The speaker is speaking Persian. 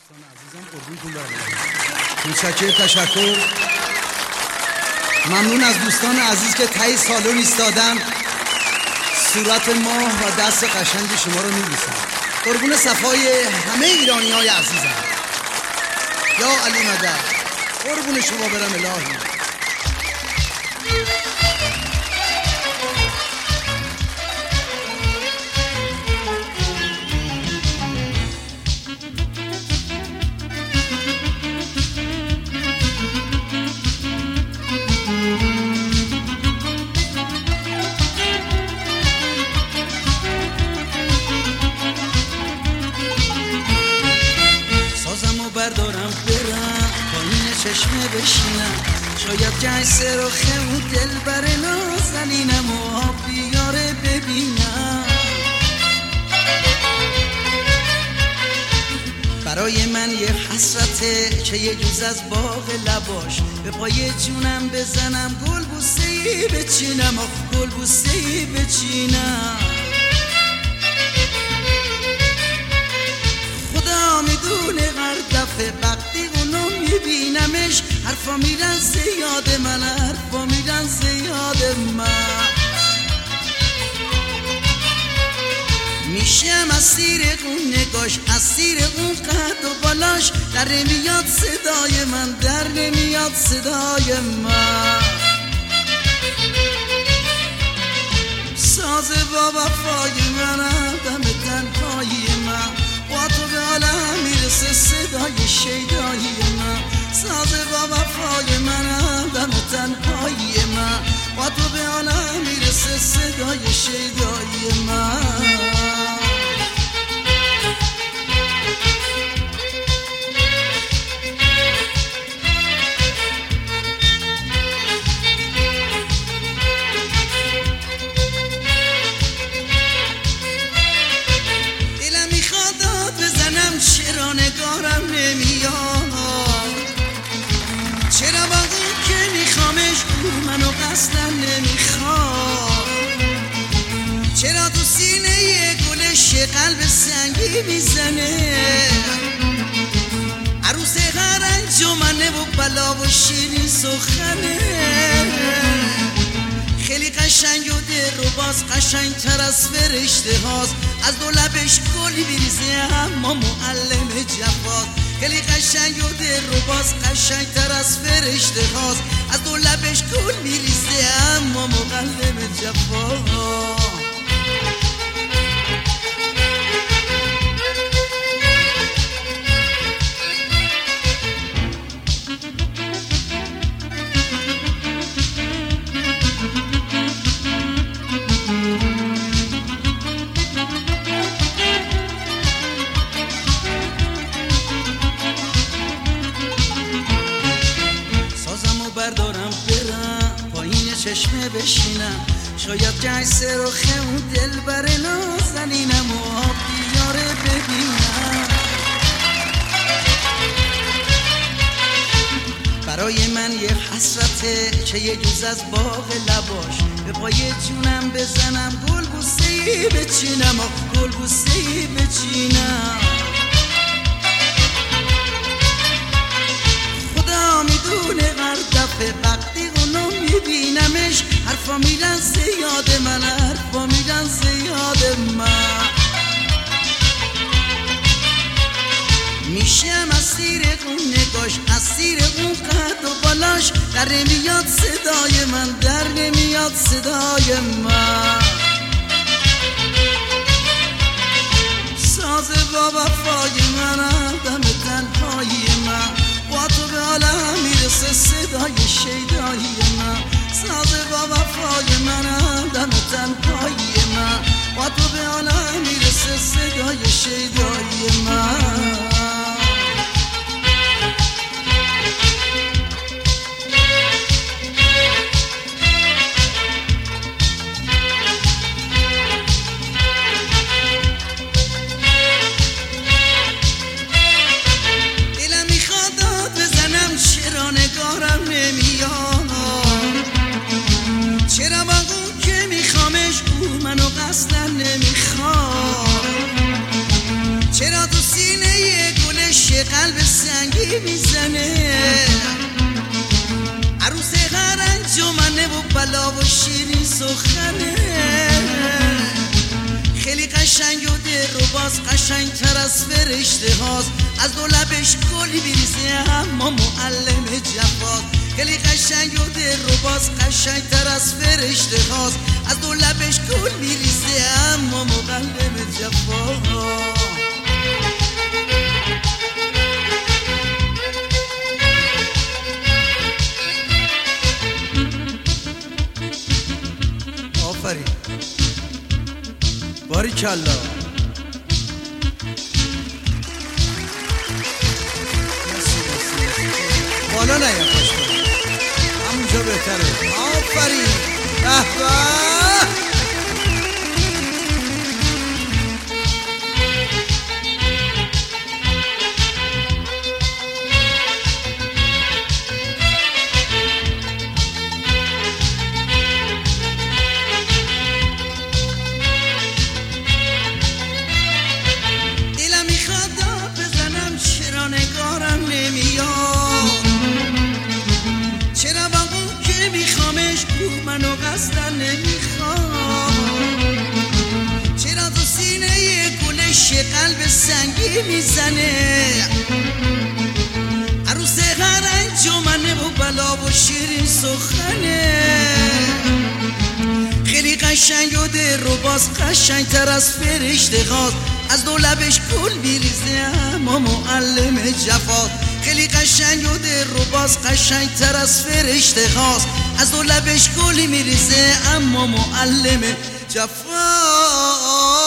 دوستان عزیزم قربونتون برم. متشکرم، تشکر. ممنون از دوستان عزیز که تای سالن ایستادن، صورت ماه و دست قشنگ شما رو می‌بوسن. قربون صفای همه ایرانی‌های عزیزم. یا علی مدد، قربون شما برم الهی. بردارم برم پایین چشمه بشینم، شاید جیسه رو خمو دل بر نازنینم و آب بیاره ببینم. برای من یه حسرته که یه جوز از باغ لباش به پای جونم بزنم، گل بوسه‌ای بچینم و گل بوسه‌ای بچینم. خدا میدونه هر دفعه وقتی اونو میبینمش حرفا میرن زیاد من، حرفا میرن زیاد من. میشم اسیر اون نگاش، اسیر اون قد و بالاش، در نمیاد صدای من، در نمیاد صدای من. ساز با وفای من، دم تنهایی من، با تو به عالم میرسه صدای شیدایی من. ساز با وفای من، دم تنهایی من، با تو به عالم میرسه صدای شیدایی من. چرا نگارم نمیاد، چرا با اون که میخوامش او منو قصدن نمیخواد، چرا تو سینه یه گلش قلب سنگی میزنه، عروس هر انجمنه و بلا و شیرین سخنه. خیلی قشنگ و دل رو باز قشنگ تر از فرشته هاست، از دو لبش گلی میریزه اما معلم جفاست. خیلی قشنگ و دل رو باز قشنگ تر از فرشته هاست، از دو لبش گل میریزه اما معلم جفاست. بردارم برم پایین چشمه بشینم، شاید جیسه رو خمو دل بر نازنینم و آب بیاره ببینم. برای من یه حسرته که یه جوز از باغ لباش به پای جونم بزنم، گل بوسه‌ای بچینم و گل بوسه‌ای بچینم. خدا میدونه هر دفعه وقتی اونو میبینمش حرفا میرن زیاد من، حرفا میرن زیاد من. میشم اسیر اون نگاش، اسیر اون قد و بالاش، در نمیاد صدای من، در نمیاد صدای من. ساز با وفای من، دم تنهایی من، با تو به عالم میرسه صدای شیدایی من. ساز با وفای من، دم تنهایی من، با تو به عالم میرسه صدای شیدایی من. چرا نگارم نمیاد، چرا با اون که میخوامش او منو قصدن نمیخواد، سنگی میزنه عروس هر انجمنه و بلا و شیرین سخنه خیلی قشنگ و دل رو باز قشنگ تر از فرشته هاست از دو لبش گلی میریزه اما معلم جفاست خیلی قشنگ و دل رو باز قشنگ تر از فرشته هاست از دو لبش گل میریزه اما معلم جفاست آفرین باریکالله بالا نیا خوش کنم همونجا بهتره آفرین به به چرا با اون که میخوامش او منو قصدا نمیخوام چرا تو سینه گلش قلب سنگی میزنه عروس هر انجمنه و بلا و شیرین سخنه خیلی قشنگ و دل رو باز قشنگ تر از فرشته هاست از دو لبش گل میریزه اما معلم جفاست خیلی قشنگ و دل رو باز قشنگ تر از فرشته هاست از دو لبش گلی میریزه اما معلم جفاست